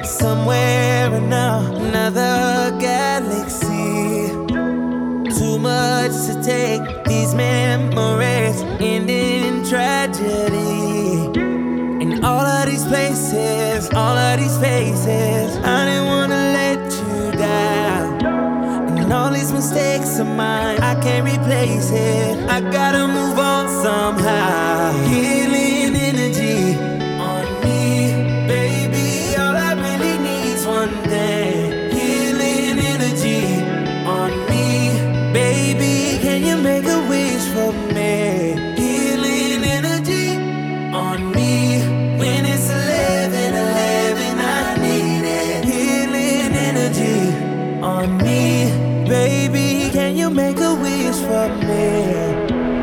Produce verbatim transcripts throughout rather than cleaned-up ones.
Somewhere in another galaxy. Too much to take, these memories end in tragedy. In all of these places, all of these faces, I didn't wanna let you down. And all these mistakes of mine, I can't replace it. I gotta move on somehow. Healing energy on me, baby. All I really need's one thing. Healing energy on me, baby. Can you make a wish for me? Healing energy on me. When it's eleven eleven, I need it. Healing energy on me, baby. Can you make a wish for me?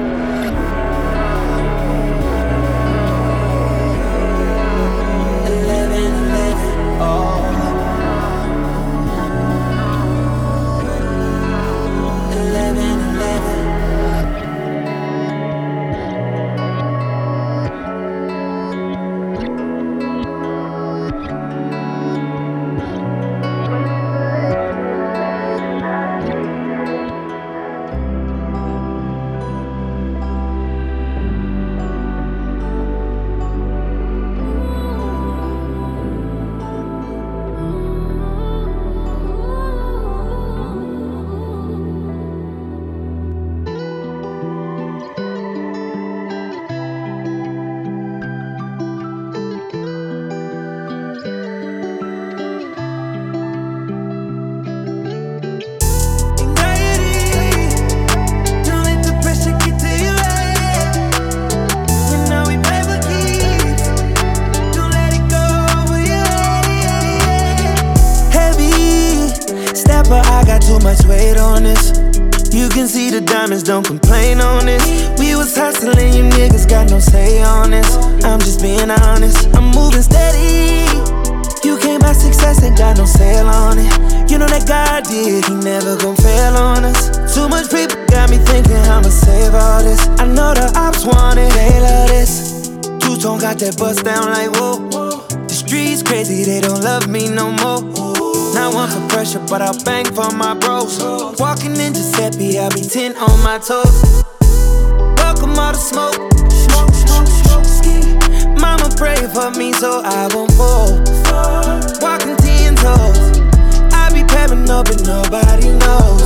But I got too much weight on this. You can see the diamonds, don't complain on this. We was hustling, you niggas got no say on this. I'm just being honest, I'm moving steady. You can't buy success, ain't got no sale on it. You know that God did, he never gon' fail on us. Too much people got me thinking I'ma save all this. I know the ops want it, they love this. Two-tone got that bust down like whoa. The streets crazy, they don't love me no more. Not one for pressure, but I'll bang for my bros. Walking in Giuseppe, I'll be ten on my toes. Welcome all the smoke. Smoke, smoke, smoke, ski. Mama pray for me so I won't fall. Walking ten toes. I be pairing up but nobody knows.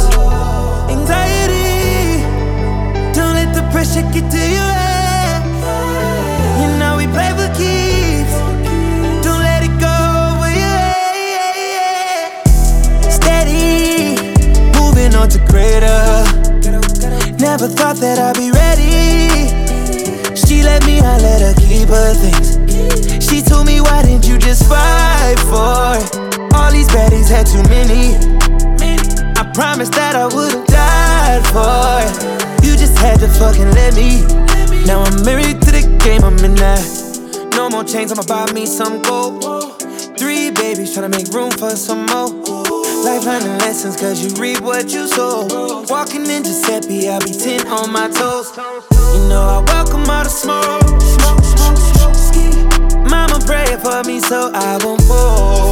Anxiety, don't let the pressure get to your head. You know we play for keeps. Don't let it go. On to greater. Never thought that I'd be ready. She let me, I let her keep her things. She told me, why didn't you just fight for it? All these baddies had too many. I promised that I would've died for it. You just had to fucking let me. Now I'm married to the game, I'm in that. No more chains, I'ma buy me some gold. Three babies, tryna make room for some more. Life learning lessons, cause you reap what you sow. Walking in Giuseppe, I'll be ten on my toes. You know I welcome all the smoke. Smoke, smoke, smoke, ski. Mama pray for me so I won't fall.